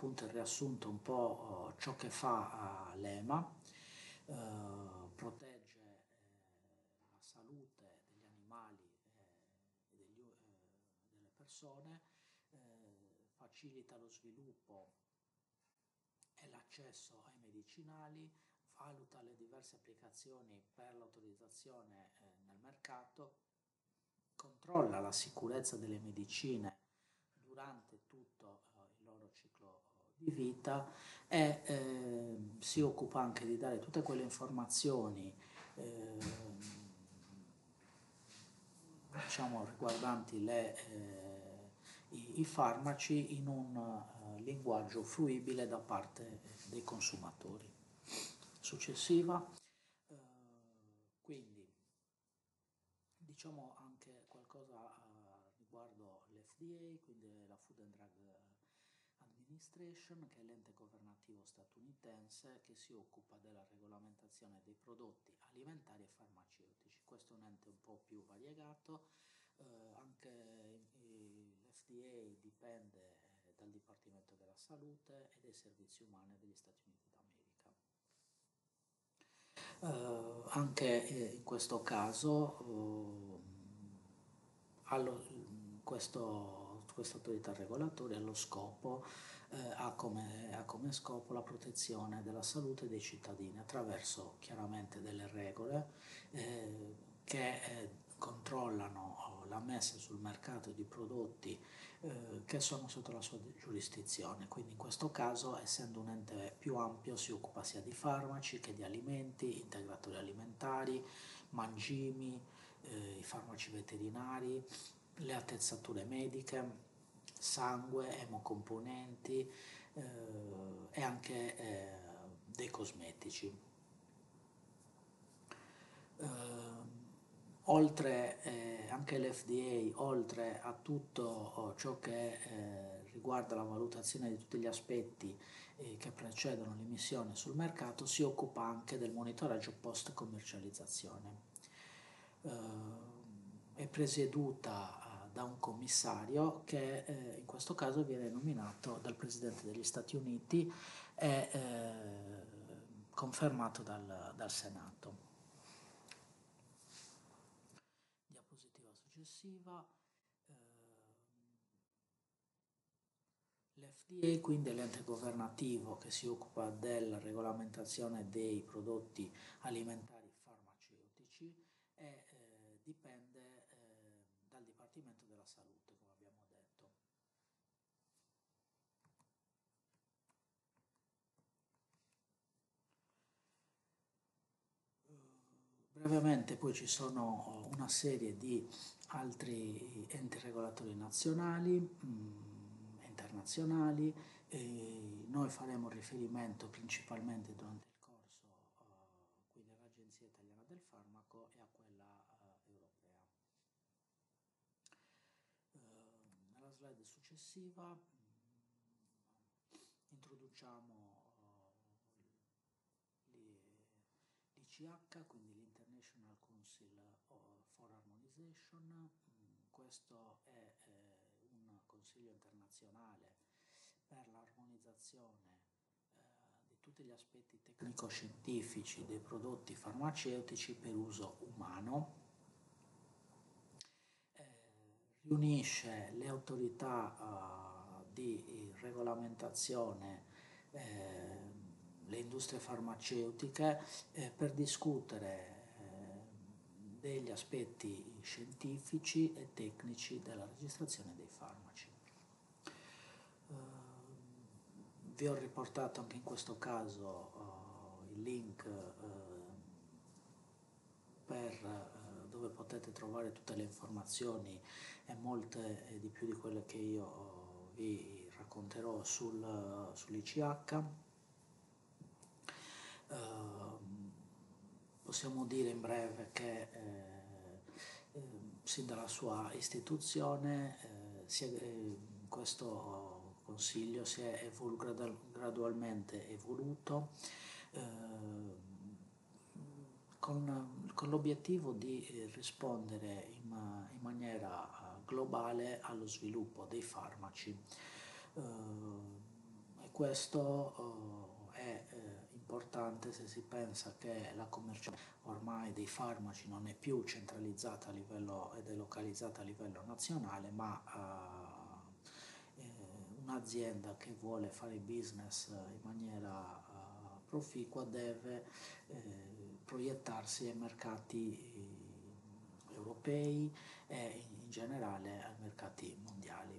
appunto il riassunto un po' ciò che fa l'EMA. Protegge la salute degli animali e delle persone, facilita lo sviluppo e l'accesso ai medicinali, valuta le diverse applicazioni per l'autorizzazione nel mercato, controlla la sicurezza delle medicine durante tutto il loro ciclo di vita e si occupa anche di dare tutte quelle informazioni diciamo, riguardanti i farmaci in un linguaggio fruibile da parte dei consumatori. Successiva, quindi diciamo anche qualcosa riguardo l'FDA, quindi la Food and Drug Administration, che è l'ente governativo statunitense che si occupa della regolamentazione dei prodotti alimentari e farmaceutici. Questo è un ente un po' più variegato, anche l'FDA dipende dal Dipartimento della Salute e dei Servizi Umani degli Stati Uniti d'America. Anche in questo caso questa autorità regolatoria ha come scopo la protezione della salute dei cittadini attraverso chiaramente delle regole che controllano la messa sul mercato di prodotti che sono sotto la sua giurisdizione. Quindi in questo caso, essendo un ente più ampio, si occupa sia di farmaci che di alimenti, integratori alimentari, mangimi, i farmaci veterinari, le attrezzature mediche, sangue, emocomponenti e anche dei cosmetici. Anche l'FDA, oltre a tutto ciò che riguarda la valutazione di tutti gli aspetti che precedono l'immissione sul mercato, si occupa anche del monitoraggio post commercializzazione. È presieduta da un commissario che in questo caso viene nominato dal Presidente degli Stati Uniti e confermato dal Senato. Diapositiva successiva. L'FDA quindi è l'ente governativo che si occupa della regolamentazione dei prodotti alimentari e farmaceutici e dipende dal Dipartimento della Salute, come abbiamo detto. Brevemente poi ci sono una serie di altri enti regolatori nazionali, internazionali, e noi faremo riferimento principalmente durante il corso quindi all'Agenzia Italiana del Farmaco e a quella europea. Nella slide successiva introduciamo l'ICH, quindi l'International Council for Harmonization. Questo è un consiglio internazionale per l'armonizzazione di tutti gli aspetti tecnico-scientifici dei prodotti farmaceutici per uso umano. Riunisce le autorità di regolamentazione, le industrie farmaceutiche per discutere degli aspetti scientifici e tecnici della registrazione dei farmaci. Vi ho riportato anche in questo caso il link dove potete trovare tutte le informazioni e molte di più di quelle che io vi racconterò sull'ICH. Possiamo dire in breve che sin dalla sua istituzione questo consiglio si è gradualmente evoluto con l'obiettivo di rispondere in maniera globale allo sviluppo dei farmaci. E questo è importante se si pensa che la commercializzazione ormai dei farmaci non è più centralizzata a livello ed è localizzata a livello nazionale, ma un'azienda che vuole fare business in maniera proficua deve proiettarsi ai mercati europei e in generale ai mercati mondiali.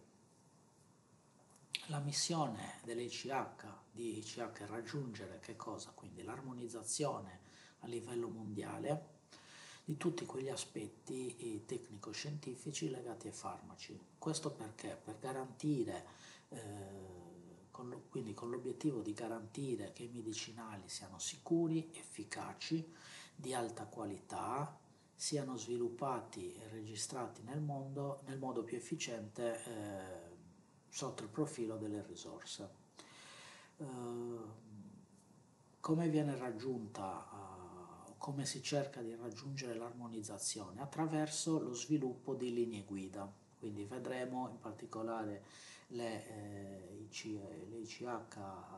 La missione dell'ICH di ICH è raggiungere che cosa? Quindi l'armonizzazione a livello mondiale di tutti quegli aspetti tecnico-scientifici legati ai farmaci. Questo perché? Per garantire, quindi con l'obiettivo di garantire che i medicinali siano sicuri, efficaci, di alta qualità, siano sviluppati e registrati nel mondo nel modo più efficiente sotto il profilo delle risorse. Come viene raggiunta, come si cerca di raggiungere l'armonizzazione? Attraverso lo sviluppo di linee guida, quindi vedremo in particolare le ICH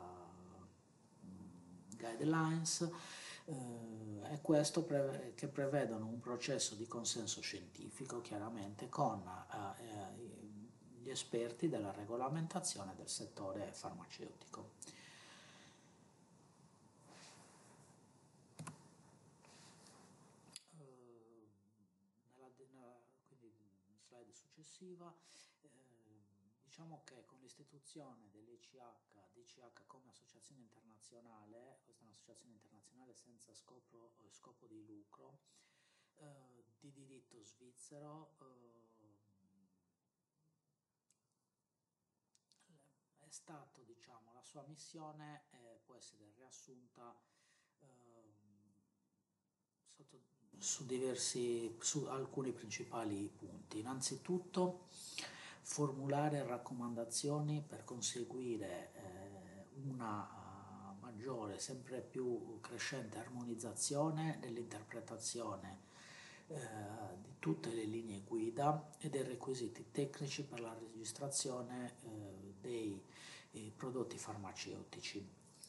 guidelines, e questo che prevedono un processo di consenso scientifico chiaramente con gli esperti della regolamentazione del settore farmaceutico. Quindi slide successiva, diciamo che con l'istituzione DCH come associazione internazionale, questa è un'associazione internazionale senza scopo di lucro, di diritto svizzero, è stato, diciamo, la sua missione può essere riassunta su alcuni principali punti. Innanzitutto formulare raccomandazioni per conseguire una maggiore, sempre più crescente armonizzazione nell'interpretazione di tutte le linee guida e dei requisiti tecnici per la registrazione dei prodotti farmaceutici.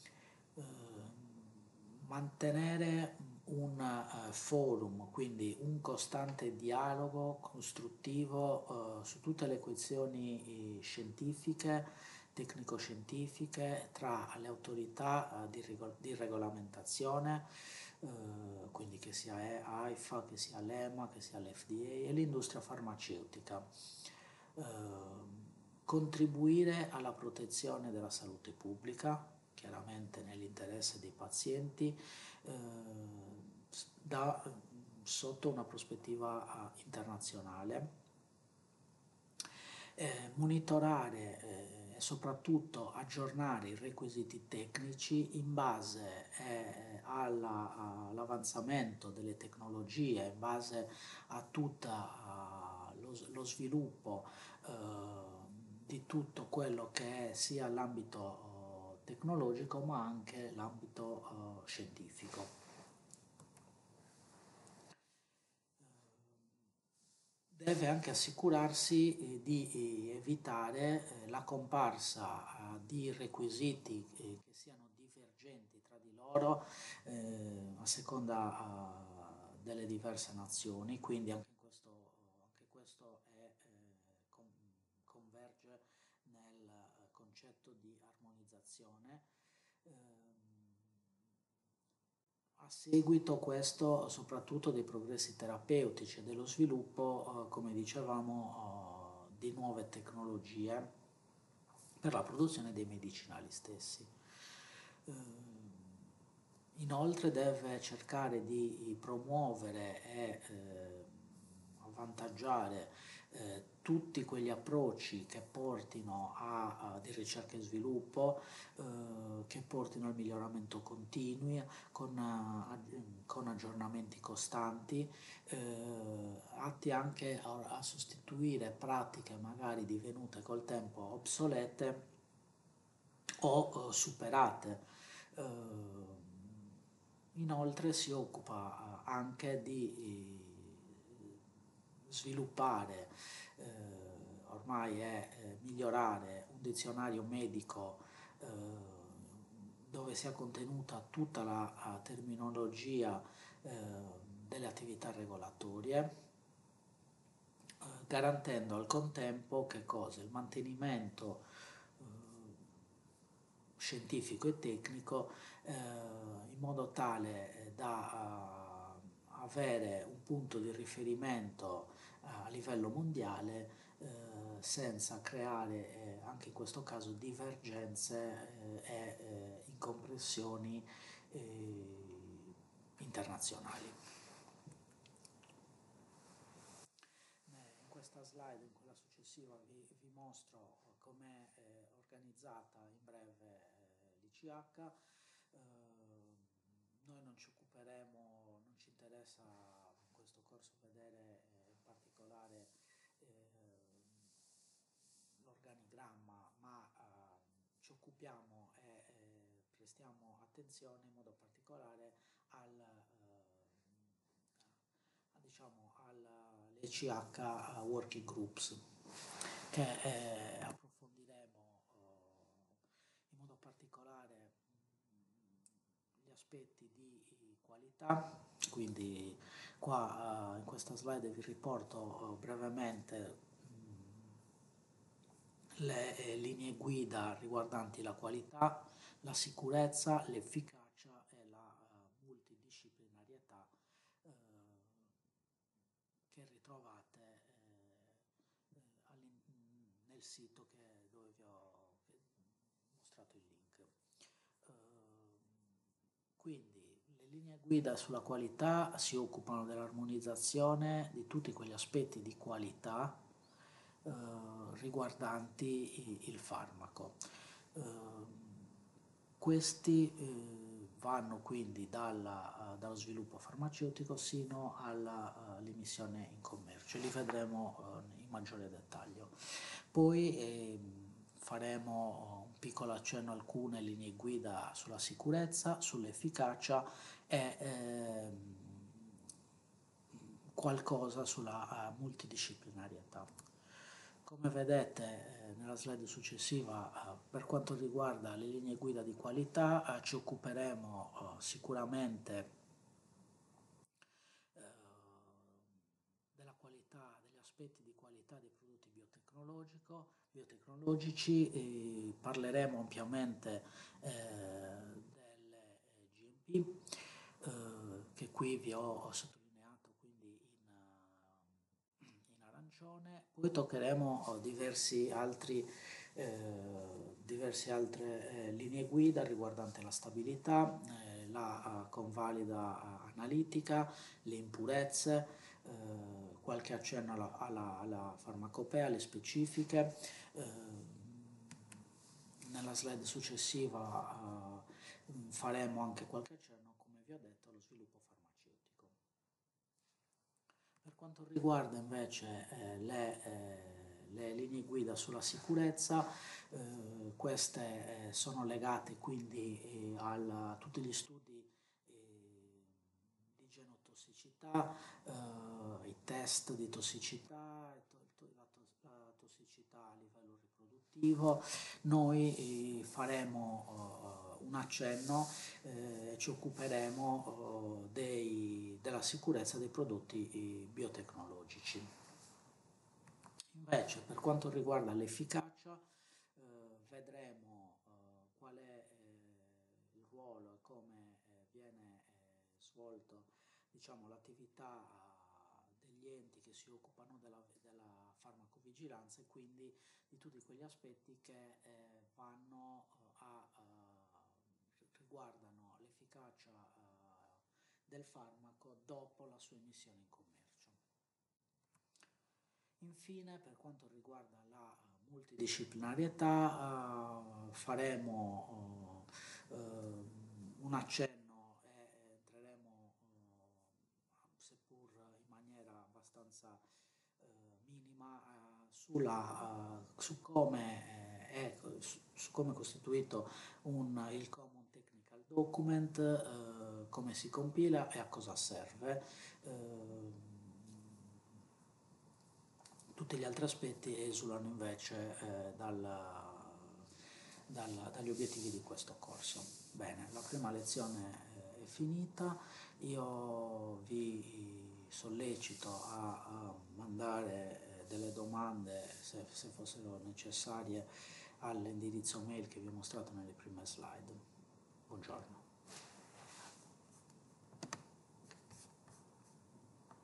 Mantenere un forum, quindi un costante dialogo costruttivo su tutte le questioni scientifiche, tecnico-scientifiche tra le autorità di regolamentazione, quindi che sia AIFA, che sia l'EMA, che sia l'FDA e l'industria farmaceutica. Contribuire alla protezione della salute pubblica, chiaramente nell'interesse dei pazienti, sotto una prospettiva internazionale, monitorare e soprattutto aggiornare i requisiti tecnici in base all'avanzamento delle tecnologie, in base a tutto lo sviluppo di tutto quello che è sia l'ambito tecnologico ma anche l'ambito scientifico. Deve anche assicurarsi di evitare la comparsa di requisiti che siano divergenti tra di loro a seconda delle diverse nazioni, quindi anche questo converge nel concetto di armonizzazione. A seguito questo soprattutto dei progressi terapeutici e dello sviluppo, come dicevamo, di nuove tecnologie per la produzione dei medicinali stessi. Inoltre deve cercare di promuovere e avvantaggiare tutti quegli approcci che portino di ricerca e sviluppo, che portino al miglioramento continuo, con aggiornamenti costanti, atti anche a sostituire pratiche magari divenute col tempo obsolete o superate. Inoltre si occupa anche di sviluppare, ormai è migliorare un dizionario medico dove sia contenuta tutta la terminologia delle attività regolatorie, garantendo al contempo che cosa? Il mantenimento scientifico e tecnico in modo tale da avere un punto di riferimento a livello mondiale senza creare anche in questo caso divergenze e incomprensioni internazionali. In questa slide, in quella successiva, vi mostro com'è organizzata in breve l'ICH. Noi non ci occuperemo, non ci interessa in questo corso vedere in particolare l'organigramma, ma ci occupiamo e prestiamo attenzione in modo particolare diciamo, alle ECH Working Groups, che approfondiremo in modo particolare gli aspetti di qualità. Quindi qua in questa slide vi riporto brevemente le linee guida riguardanti la qualità, la sicurezza, l'efficacia e la multidisciplinarietà che ritrovate nel sito dove vi ho mostrato il link. Quindi le linee guida sulla qualità si occupano dell'armonizzazione di tutti quegli aspetti di qualità riguardanti il farmaco. Questi vanno quindi dallo sviluppo farmaceutico sino all'emissione in commercio, li vedremo in maggiore dettaglio. Poi faremo un piccolo accenno a alcune linee guida sulla sicurezza, sull'efficacia e qualcosa sulla multidisciplinarietà. Come vedete nella slide successiva, per quanto riguarda le linee guida di qualità, ci occuperemo sicuramente della qualità, degli aspetti di qualità dei prodotti biotecnologici, parleremo ampiamente delle GMP, che qui vi ho sottolineato quindi in arancione. Poi toccheremo diverse altre linee guida riguardanti la stabilità, la convalida analitica, le impurezze, qualche accenno alla farmacopea, alle specifiche. Nella slide successiva faremo anche qualche accenno, come vi ho detto, allo sviluppo farmaceutico. Per quanto riguarda invece le linee guida sulla sicurezza, queste sono legate quindi a tutti gli studi di genotossicità, i test di tossicità, la tossicità a livello riproduttivo. Noi faremo un accenno, ci occuperemo della sicurezza dei prodotti biotecnologici. Invece per quanto riguarda l'efficacia vedremo qual è il ruolo e come viene svolto, diciamo, l'attività degli enti che si occupano della farmacovigilanza e quindi di tutti quegli aspetti che riguardano l'efficacia del farmaco dopo la sua emissione in commercio. Infine, per quanto riguarda la multidisciplinarietà, faremo un accenno e entreremo, seppur in maniera abbastanza minima, su come è costituito il Common Technical Document, come si compila e a cosa serve. Tutti gli altri aspetti esulano invece dagli obiettivi di questo corso. Bene, la prima lezione è finita, io vi sollecito a mandare delle domande, se fossero necessarie, all'indirizzo mail che vi ho mostrato nelle prime slide.